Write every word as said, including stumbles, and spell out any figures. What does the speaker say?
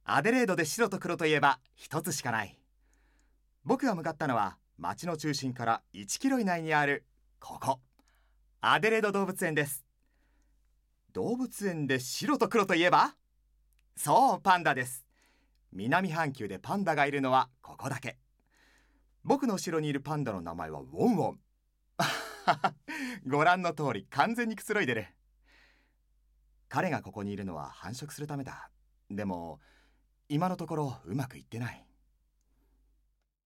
アデレードで白と黒といえば一つしかない。僕が向かったのは町の中心からいちキロ以内にあるここ、アデレード動物園です。動物園で白と黒といえば、そう、パンダです。南半球でパンダがいるのはここだけ。僕の後ろにいるパンダの名前はウォンウォン。ご覧の通り完全にくつろいでる。彼がここにいるのは繁殖するためだ。でも今のところうまくいってない。